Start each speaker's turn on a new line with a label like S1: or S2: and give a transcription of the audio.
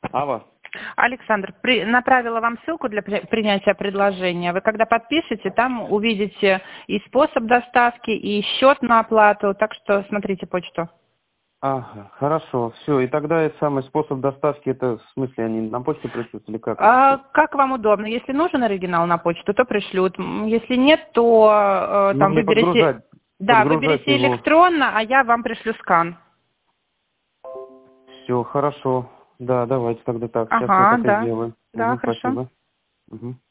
S1: Алло.
S2: Александр, направила вам ссылку для принятия предложения. Вы когда подпишете, там увидите и способ доставки, и счет на оплату. Так что смотрите почту.
S1: Ага, хорошо, все. И тогда этот самый способ доставки, это в смысле они на почту пришлют или как?
S2: Как вам удобно? Если нужен оригинал на почту, то пришлют. Если нет, то
S1: Ну,
S2: там
S1: мне
S2: выберите... Да,
S1: подгружать
S2: выберите
S1: его.
S2: электронно, а я вам пришлю скан.
S1: Все, хорошо. Да, давайте тогда так. Сейчас я
S2: Ага,
S1: так и
S2: да.
S1: сделаю.
S2: Да, хорошо.
S1: Спасибо. Угу.